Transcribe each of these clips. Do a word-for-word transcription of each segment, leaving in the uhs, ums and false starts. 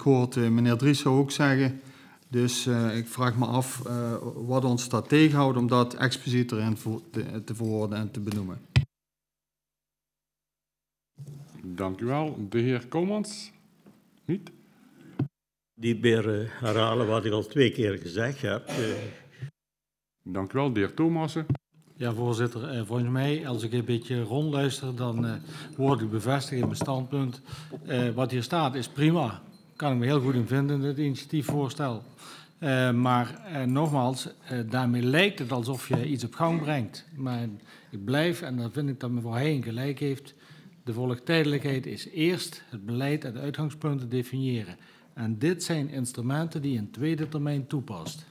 hoorde uh, meneer Driessen ook zeggen. Dus uh, ik vraag me af uh, wat ons dat tegenhoudt om dat expliciet erin te, te verwoorden en te benoemen. Dank u wel. De heer Komans? Niet? Niet meer uh, herhalen wat ik al twee keer gezegd heb. Uh. Dank u wel. De heer Thomassen? Ja, voorzitter. Uh, volgens mij, als ik een beetje rondluister, dan uh, word ik bevestigd in mijn standpunt. Uh, wat hier staat is prima. Kan ik me heel goed in vinden, het initiatiefvoorstel. Uh, maar uh, nogmaals, uh, daarmee lijkt het alsof je iets op gang brengt. Maar ik blijf, en dan vind ik dat mevrouw Heijn gelijk heeft, de volgtijdelijkheid is eerst het beleid en de uitgangspunten definiëren. En dit zijn instrumenten die je in tweede termijn toepast.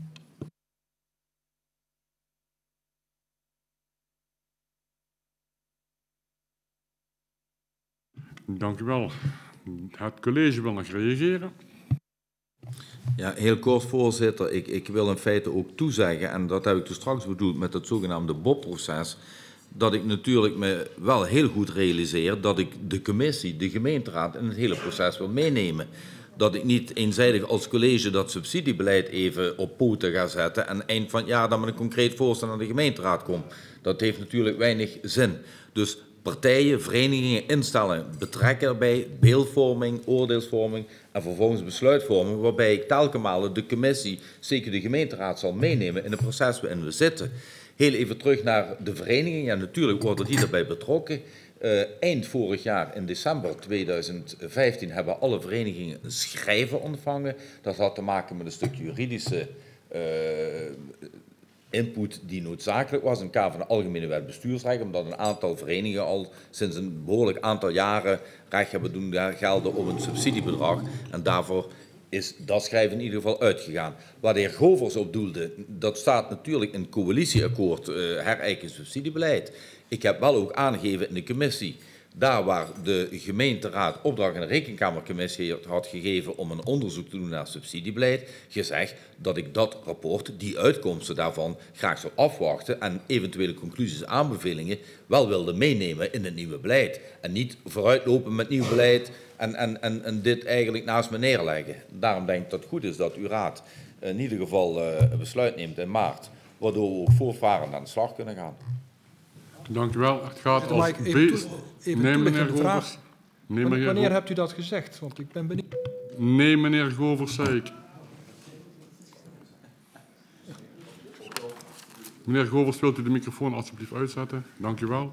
Dank u wel. Het college wil nog reageren. Ja, heel kort, voorzitter. Ik, ik wil in feite ook toezeggen, en dat heb ik toen straks bedoeld met het zogenaamde B O P-proces, dat ik natuurlijk me wel heel goed realiseer dat ik de commissie, de gemeenteraad in het hele proces wil meenemen. Dat ik niet eenzijdig als college dat subsidiebeleid even op poten ga zetten en eind van het jaar dan met een concreet voorstel naar de gemeenteraad kom. Dat heeft natuurlijk weinig zin. Dus partijen, verenigingen, instellingen betrekken erbij beeldvorming, oordeelsvorming en vervolgens besluitvorming, waarbij ik telkens malen de commissie, zeker de gemeenteraad, zal meenemen in het proces waarin we zitten. Heel even terug naar de vereniging. Ja, natuurlijk worden die erbij betrokken. Uh, eind vorig jaar, in december tweeduizend vijftien, hebben alle verenigingen een schrijven ontvangen. Dat had te maken met een stuk juridische uh, input die noodzakelijk was in het kader van de Algemene Wet Bestuursrecht, omdat een aantal verenigingen al sinds een behoorlijk aantal jaren recht hebben doen gelden op een subsidiebedrag. En daarvoor is dat schrijven in ieder geval uitgegaan. Waar de heer Govers op doelde, dat staat natuurlijk in het coalitieakkoord uh, herijken subsidiebeleid. Ik heb wel ook aangegeven in de commissie, daar waar de gemeenteraad opdracht aan de rekenkamercommissie had gegeven om een onderzoek te doen naar subsidiebeleid, gezegd dat ik dat rapport, die uitkomsten daarvan, graag zou afwachten en eventuele conclusies en aanbevelingen wel wilde meenemen in het nieuwe beleid. En niet vooruitlopen met nieuw beleid en, en, en, en dit eigenlijk naast me neerleggen. Daarom denk ik dat het goed is dat uw raad in ieder geval uh, een besluit neemt in maart, waardoor we ook voortvarend aan de slag kunnen gaan. Dank u wel. Het gaat als even, toe, even nee, meneer de vraag. Nee, wanneer meneer Go hebt u dat gezegd? Want ik ben benieuwd. Nee, meneer Govers, zei ik. Meneer Govers, wilt u de microfoon alsjeblieft uitzetten? Dank u wel.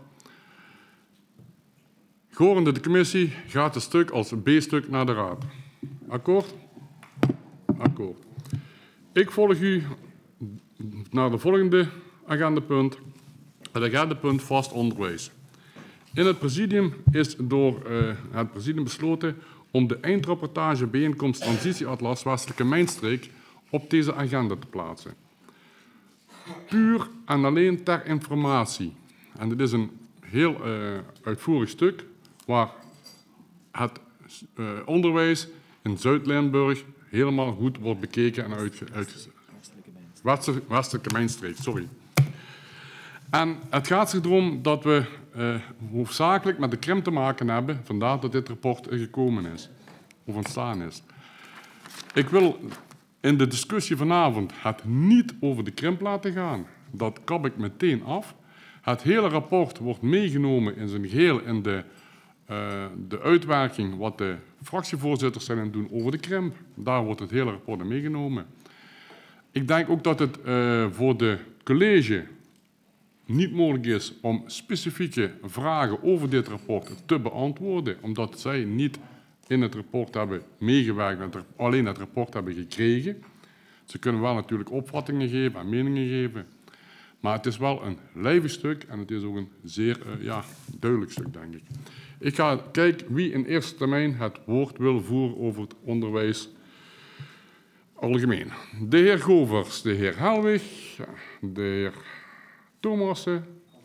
Gorende de commissie gaat het stuk als B-stuk naar de raad. Akkoord? Akkoord. Ik volg u naar de volgende agendapunt. Het agendapunt vast onderwijs. In het presidium is door uh, het presidium besloten om de eindrapportage bijeenkomst Transitieatlas Westelijke Mijnstreek op deze agenda te plaatsen. Puur en alleen ter informatie. En dit is een heel uh, uitvoerig stuk waar het uh, onderwijs in Zuid-Limburg helemaal goed wordt bekeken en uitgezet. Westelijke, Westelijke Mijnstreek, sorry. En het gaat zich erom dat we uh, hoofdzakelijk met de Krim te maken hebben, vandaar dat dit rapport gekomen is, of ontstaan is. Ik wil in de discussie vanavond het niet over de Krim laten gaan. Dat kap ik meteen af. Het hele rapport wordt meegenomen in zijn geheel in de, uh, de uitwerking wat de fractievoorzitters zijn aan het doen over de Krim. Daar wordt het hele rapport in meegenomen. Ik denk ook dat het uh, voor de college niet mogelijk is om specifieke vragen over dit rapport te beantwoorden, omdat zij niet in het rapport hebben meegewerkt, alleen het rapport hebben gekregen. Ze kunnen wel natuurlijk opvattingen geven en meningen geven, maar het is wel een lijvig stuk en het is ook een zeer uh, ja, duidelijk stuk, denk ik. Ik ga kijken wie in eerste termijn het woord wil voeren over het onderwijs algemeen. De heer Govers, de heer Helwig, de heer Thomassen.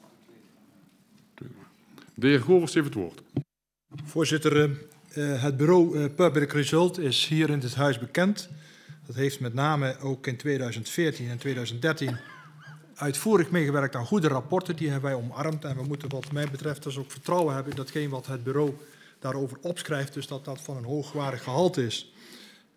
De heer Govers heeft het woord. Voorzitter, uh, het bureau uh, Public Result is hier in dit huis bekend. Dat heeft met name ook in tweeduizend veertien en tweeduizend dertien uitvoerig meegewerkt aan goede rapporten. Die hebben wij omarmd en we moeten wat mij betreft dus ook vertrouwen hebben in datgene wat het bureau daarover opschrijft. Dus dat dat van een hoogwaardig gehalte is.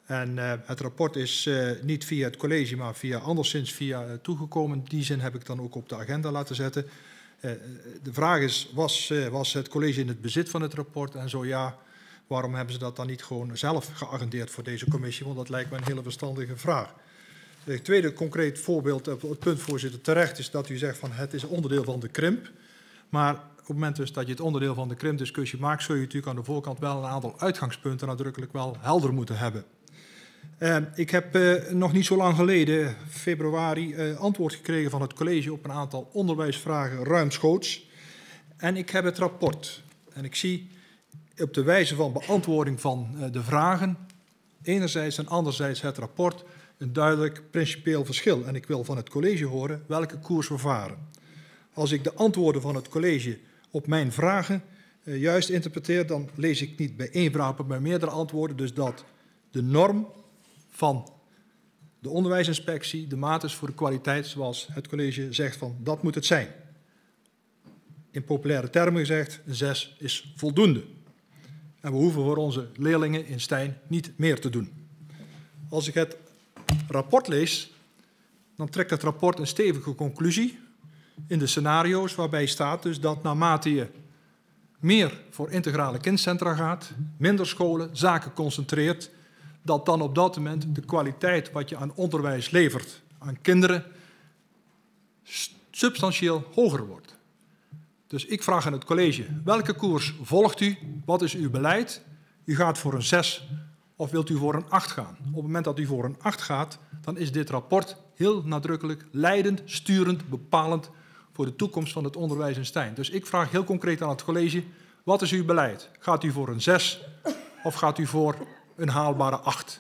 En uh, het rapport is uh, niet via het college, maar via anderszins via uh, toegekomen. Die zin heb ik dan ook op de agenda laten zetten. Uh, de vraag is, was, uh, was het college in het bezit van het rapport? En zo ja, waarom hebben ze dat dan niet gewoon zelf geagendeerd voor deze commissie? Want dat lijkt me een hele verstandige vraag. Het tweede concreet voorbeeld op het punt, voorzitter, terecht is dat u zegt van het is onderdeel van de krimp. Maar op het moment dus dat je het onderdeel van de krimpdiscussie maakt, zul je natuurlijk aan de voorkant wel een aantal uitgangspunten nadrukkelijk wel helder moeten hebben. Uh, ik heb uh, nog niet zo lang geleden, februari, uh, antwoord gekregen van het college op een aantal onderwijsvragen ruimschoots. En ik heb het rapport. En ik zie op de wijze van beantwoording van uh, de vragen, enerzijds en anderzijds het rapport, een duidelijk principieel verschil. En ik wil van het college horen welke koers we varen. Als ik de antwoorden van het college op mijn vragen uh, juist interpreteer, dan lees ik niet bij één vraag, maar bij meerdere antwoorden. Dus dat de norm van de onderwijsinspectie de maat is voor de kwaliteit, zoals het college zegt van dat moet het zijn. In populaire termen gezegd, een zes is voldoende. En we hoeven voor onze leerlingen in Stein niet meer te doen. Als ik het rapport lees, dan trekt het rapport een stevige conclusie in de scenario's waarbij staat dus dat naarmate je meer voor integrale kindcentra gaat, minder scholen, zaken concentreert, dat dan op dat moment de kwaliteit wat je aan onderwijs levert aan kinderen substantieel hoger wordt. Dus ik vraag aan het college, welke koers volgt u? Wat is uw beleid? U gaat voor een zes of wilt u voor een acht gaan? Op het moment dat u voor een acht gaat, dan is dit rapport heel nadrukkelijk leidend, sturend, bepalend voor de toekomst van het onderwijs in Stein. Dus ik vraag heel concreet aan het college, wat is uw beleid? Gaat u voor een zes of gaat u voor een haalbare acht?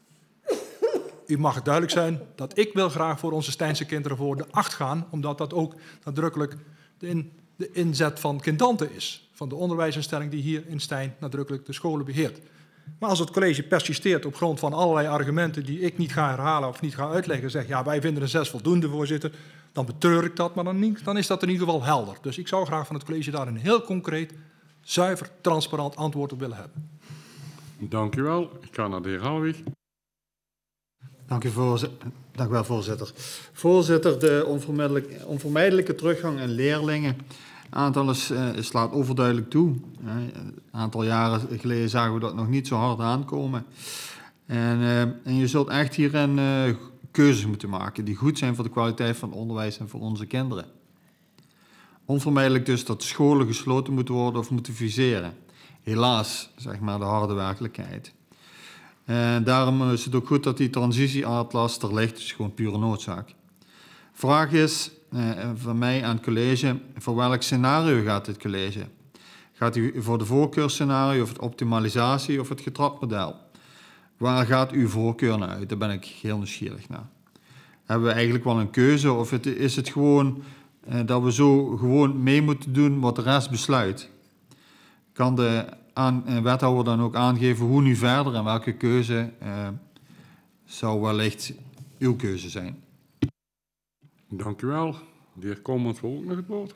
U mag het duidelijk zijn dat ik wil graag voor onze Steinse kinderen voor de acht gaan, omdat dat ook nadrukkelijk de, in, de inzet van Kindante is, van de onderwijsinstelling die hier in Stein nadrukkelijk de scholen beheert. Maar als het college persisteert op grond van allerlei argumenten die ik niet ga herhalen of niet ga uitleggen, zegt ja, wij vinden een zes voldoende, voorzitter, dan betreur ik dat, maar dan, niet, dan is dat in ieder geval helder. Dus ik zou graag van het college daar een heel concreet, zuiver, transparant antwoord op willen hebben. Dank u wel. Ik ga naar de heer Halweg. Dank u, voorzitter. Dank u wel, voorzitter. Voorzitter, de onvermijdelijke, onvermijdelijke teruggang in leerlingen. Aantal is, uh, slaat overduidelijk toe. Uh, een aantal jaren geleden zagen we dat nog niet zo hard aankomen. En, uh, en je zult echt hierin uh, keuzes moeten maken die goed zijn voor de kwaliteit van het onderwijs en voor onze kinderen. Onvermijdelijk dus dat scholen gesloten moeten worden of moeten fuseren. Helaas, zeg maar, de harde werkelijkheid. En daarom is het ook goed dat die transitieatlas er ligt. Het is gewoon pure noodzaak. Vraag is eh, van mij aan het college, voor welk scenario gaat dit college? Gaat u voor de voorkeurscenario of het optimalisatie of het getrapmodel? Waar gaat uw voorkeur naar uit? Daar ben ik heel nieuwsgierig naar. Hebben we eigenlijk wel een keuze of het, is het gewoon eh, dat we zo gewoon mee moeten doen wat de rest besluit? Kan de aan, eh, wethouder dan ook aangeven hoe nu verder en welke keuze eh, zou wellicht uw keuze zijn? Dank u wel. De heer Komans wil ook nog het woord.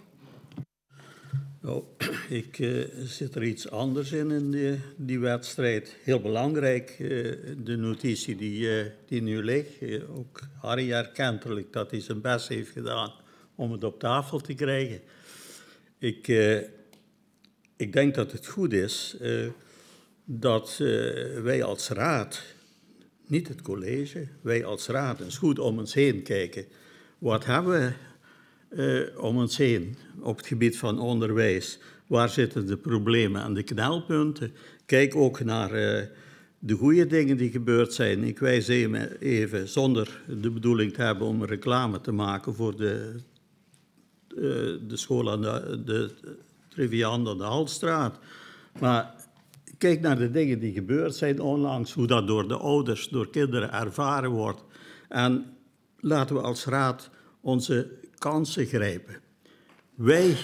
Nou, ik uh, zit er iets anders in, in die, die wedstrijd. Heel belangrijk, uh, de notitie die, uh, die nu ligt. Uh, ook Harry erkentelijk dat hij zijn best heeft gedaan om het op tafel te krijgen. Ik, uh, ik denk dat het goed is uh, dat uh, wij als raad, niet het college, wij als raad eens goed om ons heen kijken. Wat hebben we uh, om ons heen op het gebied van onderwijs? Waar zitten de problemen en de knelpunten? Kijk ook naar uh, de goede dingen die gebeurd zijn. Ik wijs even, zonder de bedoeling te hebben om reclame te maken voor de, uh, de school aan de, de Triviant aan de Halstraat. Maar kijk naar de dingen die gebeurd zijn onlangs, hoe dat door de ouders, door kinderen ervaren wordt. En laten we als raad onze kansen grijpen. Wij,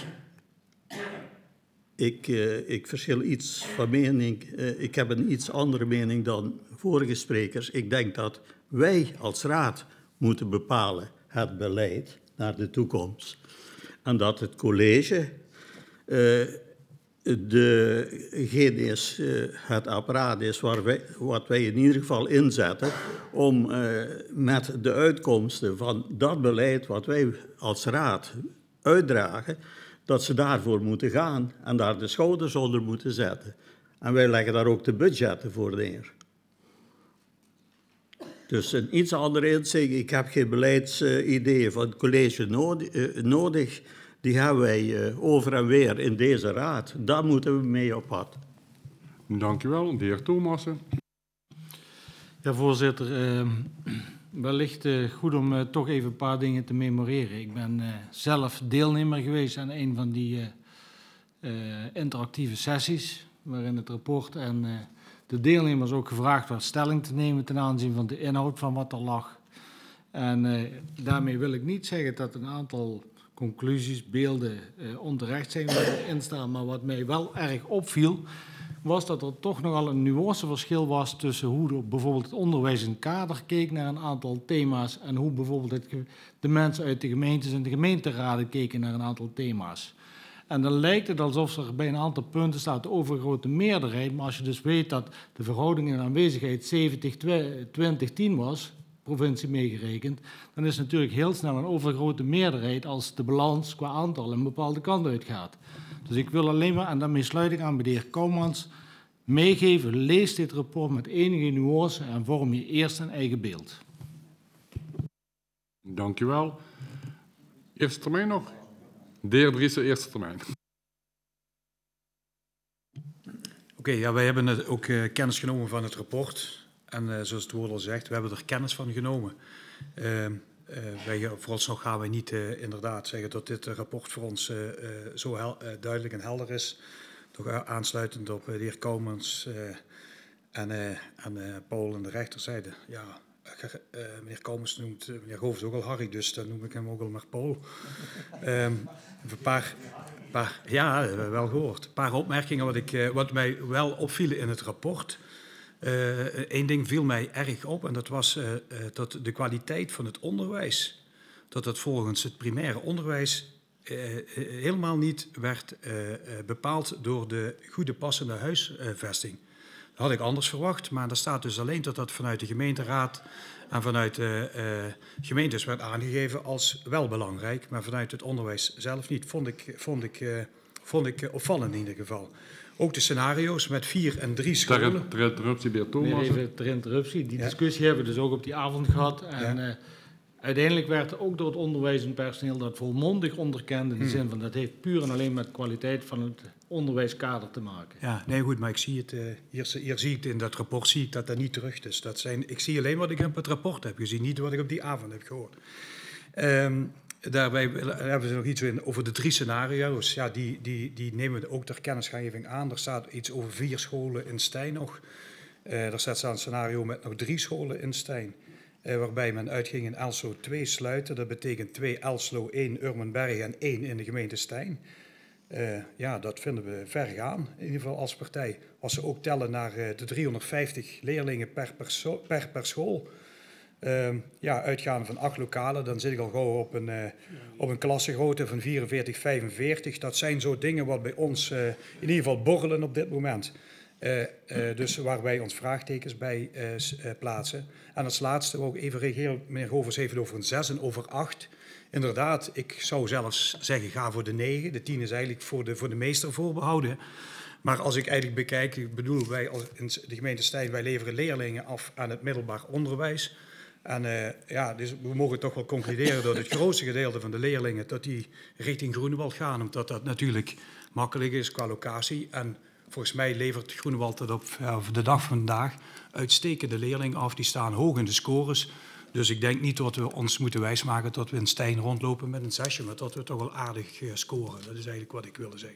ik, uh, ik verschil iets van mening, uh, ik heb een iets andere mening dan vorige sprekers. Ik denk dat wij als raad moeten bepalen het beleid naar de toekomst. En dat het college uh, degene is, uh, het apparaat is waar wij, wat wij in ieder geval inzetten om uh, met de uitkomsten van dat beleid wat wij als raad uitdragen, dat ze daarvoor moeten gaan en daar de schouders onder moeten zetten. En wij leggen daar ook de budgetten voor neer. Dus een iets andere inzicht. Ik heb geen beleidsideeën van het college nodig, uh, nodig. Die hebben wij uh, over en weer in deze raad. Daar moeten we mee op pad. Dank u wel, de heer Thomassen. Ja, voorzitter. Uh, wellicht uh, goed om uh, toch even een paar dingen te memoreren. Ik ben uh, zelf deelnemer geweest aan een van die uh, uh, interactieve sessies, waarin het rapport en uh, de deelnemers ook gevraagd werd stelling te nemen ten aanzien van de inhoud van wat er lag. En uh, daarmee wil ik niet zeggen dat een aantal conclusies, beelden uh, onterecht zijn waar erin staan, maar wat mij wel erg opviel, was dat er toch nogal een nuanceverschil was tussen hoe bijvoorbeeld het onderwijs in kader keek naar een aantal thema's en hoe bijvoorbeeld het, de mensen uit de gemeentes en de gemeenteraden keken naar een aantal thema's. En dan lijkt het alsof er bij een aantal punten staat de overgrote meerderheid, maar als je dus weet dat de verhouding in aanwezigheid zeventig twintig tien was, provincie meegerekend, dan is natuurlijk heel snel een overgrote meerderheid als de balans qua aantal een bepaalde kant uitgaat. Dus ik wil alleen maar, en daarmee sluit ik aan bij de heer Koumans, meegeven, lees dit rapport met enige nuance en vorm je eerst een eigen beeld. Dank u wel. Eerste termijn nog? De heer Driessen, eerste termijn. Oké, okay, ja, wij hebben het ook uh, kennis genomen van het rapport. En uh, zoals het woord al zegt, we hebben er kennis van genomen. Uh, uh, wij, vooralsnog gaan wij niet uh, inderdaad zeggen dat dit uh, rapport voor ons uh, uh, zo hel, uh, duidelijk en helder is. Toch uh, aansluitend op uh, de heer Koumans uh, en, uh, en uh, Paul en de rechterzijde. Ja, uh, meneer Koumans noemt uh, meneer Govers ook al Harry, dus dan noem ik hem ook al maar Paul. Um, een paar, paar, ja, wel gehoord. Een paar opmerkingen wat, ik, uh, wat mij wel opvielen in het rapport. Eén uh, ding viel mij erg op en dat was uh, uh, dat de kwaliteit van het onderwijs, dat dat volgens het primaire onderwijs uh, uh, helemaal niet werd uh, uh, bepaald door de goede passende huisvesting. Dat had ik anders verwacht, maar er staat dus alleen dat dat vanuit de gemeenteraad en vanuit de uh, gemeentes werd aangegeven als wel belangrijk, maar vanuit het onderwijs zelf niet. Vond ik, vond ik, uh, vond ik uh, opvallend in ieder geval. Ook de scenario's met vier en drie scholen. Ter interruptie, de heer Thomassen. Even ter interruptie. Die discussie ja. hebben we dus ook op die avond gehad. En ja. uh, uiteindelijk werd ook door het onderwijs en personeel dat volmondig onderkend. In de hmm. zin van dat heeft puur en alleen met de kwaliteit van het onderwijskader te maken. Ja, nee goed, maar ik zie het, uh, hier, hier zie ik in dat rapport zie ik dat dat niet terug is. Dat zijn, ik zie alleen wat ik op het rapport heb gezien, niet wat ik op die avond heb gehoord. Um, Daarbij hebben we nog iets over de drie scenario's. Ja, die, die, die nemen we ook ter kennisgeving aan. Er staat iets over vier scholen in Stijn nog. Uh, er staat een scenario met nog drie scholen in Stijn. Uh, waarbij men uitging in Elslo twee sluiten. Dat betekent twee Elslo, één Urmenberg en één in de gemeente Stijn. Uh, ja, dat vinden we ver gaan, in ieder geval als partij. Als ze ook tellen naar uh, de driehonderdvijftig leerlingen per, perso- per, per school... Uh, ja, uitgaande van acht lokalen, dan zit ik al gauw op een, uh, op een klassegrootte van vierenveertig, vijfenveertig. Dat zijn zo dingen wat bij ons uh, in ieder geval borrelen op dit moment. Uh, uh, dus waar wij ons vraagtekens bij uh, uh, plaatsen. En als laatste ook even reageren, meneer Govers heeft het over een zes en over acht. Inderdaad, ik zou zelfs zeggen ga voor de negen. De tien is eigenlijk voor de, voor de meester voorbehouden. Maar als ik eigenlijk bekijk, ik bedoel, wij als in de gemeente Stijn, wij leveren leerlingen af aan het middelbaar onderwijs. En uh, ja, dus we mogen toch wel concluderen dat het grootste gedeelte van de leerlingen dat die richting Groenewald gaan, omdat dat natuurlijk makkelijk is qua locatie. En volgens mij levert Groenewald dat op uh, de dag van vandaag uitstekende leerlingen af. Die staan hoog in de scores. Dus ik denk niet dat we ons moeten wijsmaken dat we in Stijn rondlopen met een zesje, maar dat we toch wel aardig uh, scoren. Dat is eigenlijk wat ik wilde zeggen.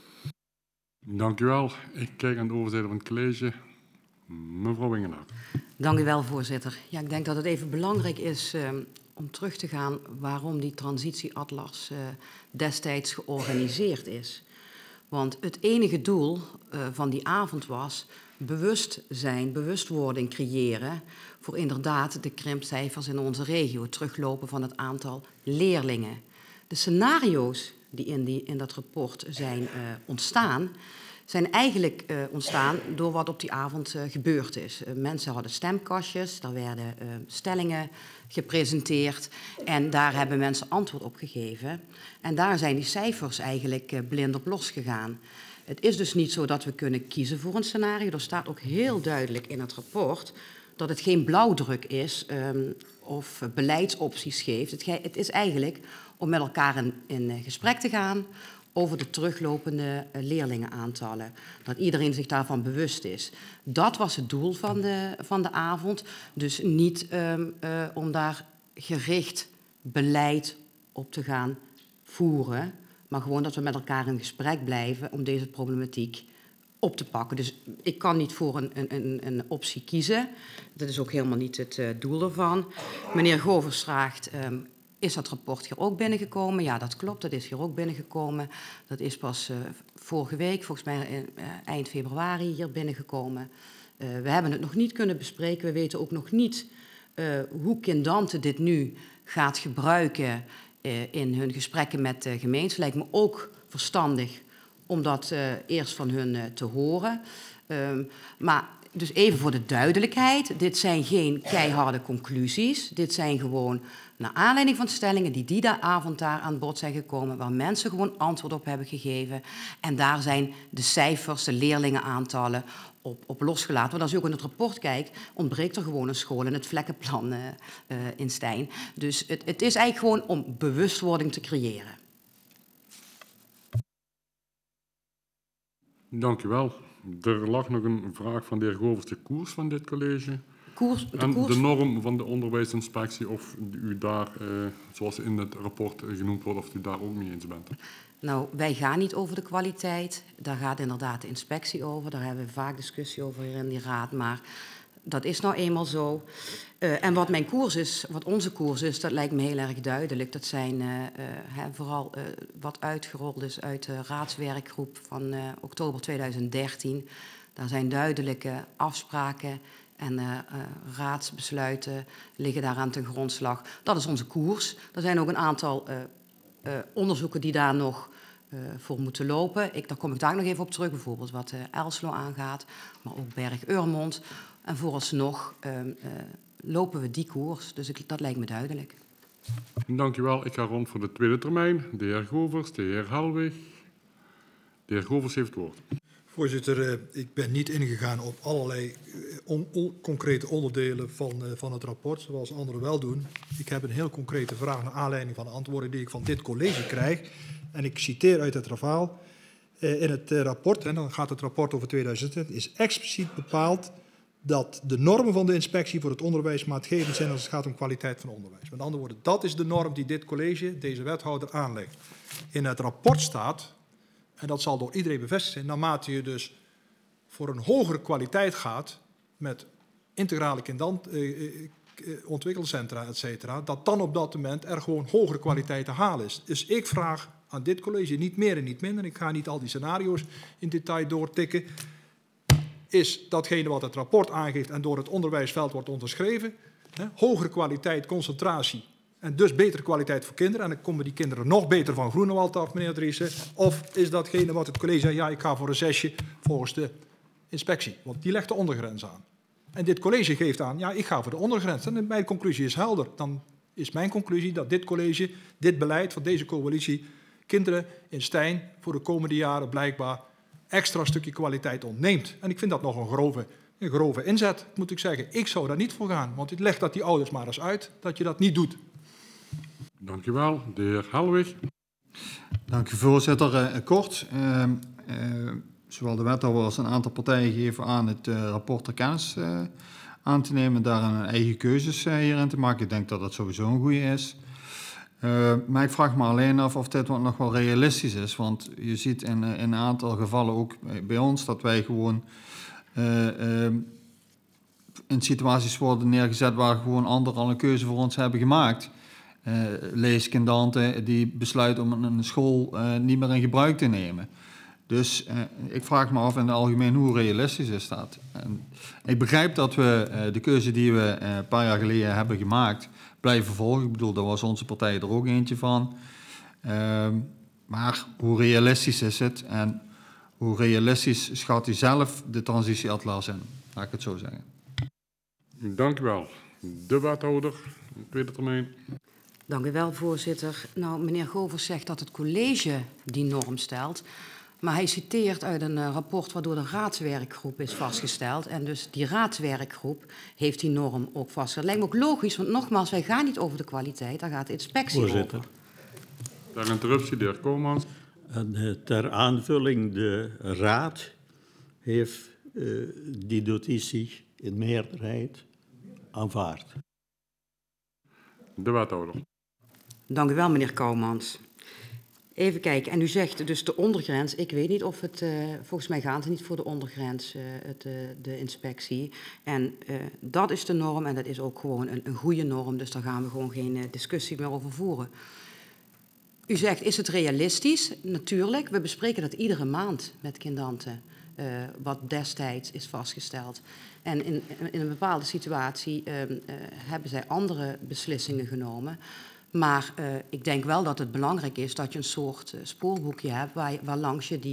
Dank u wel. Ik kijk aan de overzijde van het college. Mevrouw Wingenaar. Dank u wel, voorzitter. Ja, ik denk dat het even belangrijk is uh, om terug te gaan waarom die transitieatlas uh, destijds georganiseerd is. Want het enige doel uh, van die avond was bewustzijn, bewustwording creëren voor inderdaad de krimpcijfers in onze regio, het teruglopen van het aantal leerlingen. De scenario's die in, die in dat rapport zijn uh, ontstaan, zijn eigenlijk uh, ontstaan door wat op die avond uh, gebeurd is. Uh, mensen hadden stemkastjes, er werden uh, stellingen gepresenteerd en daar hebben mensen antwoord op gegeven. En daar zijn die cijfers eigenlijk uh, blind op losgegaan. Het is dus niet zo dat we kunnen kiezen voor een scenario. Er staat ook heel duidelijk in het rapport dat het geen blauwdruk is um, of beleidsopties geeft. Het, het is eigenlijk om met elkaar in, in gesprek te gaan over de teruglopende leerlingenaantallen. Dat iedereen zich daarvan bewust is. Dat was het doel van de, van de avond. Dus niet um, uh, om daar gericht beleid op te gaan voeren, maar gewoon dat we met elkaar in gesprek blijven om deze problematiek op te pakken. Dus ik kan niet voor een, een, een optie kiezen. Dat is ook helemaal niet het uh, doel ervan. Meneer Govers vraagt, um, is dat rapport hier ook binnengekomen? Ja, dat klopt, dat is hier ook binnengekomen. Dat is pas uh, vorige week, volgens mij uh, eind februari, hier binnengekomen. Uh, we hebben het nog niet kunnen bespreken. We weten ook nog niet uh, hoe Kindante dit nu gaat gebruiken uh, in hun gesprekken met de gemeente. Lijkt me ook verstandig om dat uh, eerst van hun uh, te horen. Um, maar dus even voor de duidelijkheid, dit zijn geen keiharde conclusies. Dit zijn gewoon naar aanleiding van stellingen die die avond daar aan bod zijn gekomen, waar mensen gewoon antwoord op hebben gegeven. En daar zijn de cijfers, de leerlingenaantallen op, op losgelaten. Want als je ook in het rapport kijkt, ontbreekt er gewoon een school in het vlekkenplan uh, uh, in Stijn. Dus het, het is eigenlijk gewoon om bewustwording te creëren. Dank u wel. Er lag nog een vraag van de heer Govers, de koers van dit college. Koers, de en koers... de norm van de onderwijsinspectie, of u daar, eh, zoals in het rapport genoemd wordt, of u daar ook mee eens bent. Nou, wij gaan niet over de kwaliteit. Daar gaat inderdaad de inspectie over. Daar hebben we vaak discussie over hier in die raad. Maar dat is nou eenmaal zo. Uh, en wat mijn koers is, wat onze koers is, dat lijkt me heel erg duidelijk. Dat zijn uh, uh, hè, vooral uh, wat uitgerold is uit de raadswerkgroep van uh, oktober tweeduizend dertien. Daar zijn duidelijke afspraken en uh, uh, raadsbesluiten liggen daaraan ten grondslag. Dat is onze koers. Er zijn ook een aantal uh, uh, onderzoeken die daar nog uh, voor moeten lopen. Ik, daar kom ik daar nog even op terug, bijvoorbeeld wat uh, Elslo aangaat, maar ook Berg-Urmond. En vooralsnog uh, uh, lopen we die koers, dus ik, dat lijkt me duidelijk. Dank u wel. Ik ga rond voor de tweede termijn. De heer Govers, de heer Helwig. De heer Govers heeft het woord. Voorzitter, uh, ik ben niet ingegaan op allerlei on, on, concrete onderdelen van, uh, van het rapport, zoals anderen wel doen. Ik heb een heel concrete vraag naar aanleiding van de antwoorden die ik van dit college krijg. En ik citeer uit het verhaal. Uh, in het uh, rapport, en dan gaat het rapport over tweeduizend twintig, is expliciet bepaald dat de normen van de inspectie voor het onderwijs maatgevend zijn als het gaat om kwaliteit van onderwijs. Met andere woorden, dat is de norm die dit college, deze wethouder, aanlegt. In het rapport staat, en dat zal door iedereen bevestigd zijn, naarmate je dus voor een hogere kwaliteit gaat met integrale kindant, eh, eh, ontwikkelcentra, et cetera, dat dan op dat moment er gewoon hogere kwaliteit te halen is. Dus ik vraag aan dit college, niet meer en niet minder, ik ga niet al die scenario's in detail doortikken, is datgene wat het rapport aangeeft en door het onderwijsveld wordt onderschreven, hè, hogere kwaliteit, concentratie en dus betere kwaliteit voor kinderen. En dan komen die kinderen nog beter van Groenewald af, meneer Driessen. Of is datgene wat het college zegt, ja, ik ga voor een zesje volgens de inspectie. Want die legt de ondergrens aan. En dit college geeft aan, ja, ik ga voor de ondergrens. En mijn conclusie is helder. Dan is mijn conclusie dat dit college, dit beleid van deze coalitie, kinderen in Stijn voor de komende jaren blijkbaar extra stukje kwaliteit ontneemt. En ik vind dat nog een grove, een grove inzet, moet ik zeggen. Ik zou daar niet voor gaan, want het legt dat die ouders maar eens uit dat je dat niet doet. Dank u wel. De heer Helwig. Dank u, voorzitter. Uh, kort. Uh, uh, zowel de wethouder als een aantal partijen geven aan het uh, rapport ter kennis uh, aan te nemen, daar hun eigen keuzes uh, hierin te maken. Ik denk dat dat sowieso een goede is. Uh, maar ik vraag me alleen af of dit nog wel realistisch is. Want je ziet in, in een aantal gevallen ook bij ons dat wij gewoon uh, uh, in situaties worden neergezet waar gewoon anderen al een keuze voor ons hebben gemaakt. Uh, leeskindanten die besluiten om een school uh, niet meer in gebruik te nemen. Dus uh, ik vraag me af in het algemeen hoe realistisch is dat. En ik begrijp dat we uh, de keuze die we uh, een paar jaar geleden hebben gemaakt blijven volgen. Ik bedoel, daar was onze partij er ook eentje van. Uh, maar hoe realistisch is het en hoe realistisch schat u zelf de transitieatlas in? Laat ik het zo zeggen. Dank u wel. De wethouder, tweede termijn. Dank u wel, voorzitter. Nou, meneer Govers zegt dat het college die norm stelt. Maar hij citeert uit een uh, rapport waardoor de raadswerkgroep is vastgesteld. En dus die raadswerkgroep heeft die norm ook vastgesteld. Lijkt me ook logisch, want nogmaals, wij gaan niet over de kwaliteit, daar gaat de inspectie Voorzitter. over. Ter interruptie, de heer Koolmans. En uh, ter aanvulling, de raad heeft uh, die notitie in meerderheid aanvaard. De wethouder. Dank u wel, meneer Kouwmans. Even kijken, en u zegt dus de ondergrens. Ik weet niet of het, uh, volgens mij gaat het niet voor de ondergrens, uh, het, uh, de inspectie. En uh, dat is de norm en dat is ook gewoon een, een goede norm, dus daar gaan we gewoon geen uh, discussie meer over voeren. U zegt, is het realistisch? Natuurlijk, we bespreken dat iedere maand met Kindante, uh, wat destijds is vastgesteld. En in, in een bepaalde situatie uh, uh, hebben zij andere beslissingen genomen. Maar uh, ik denk wel dat het belangrijk is dat je een soort uh, spoorboekje hebt waar, waar langs je die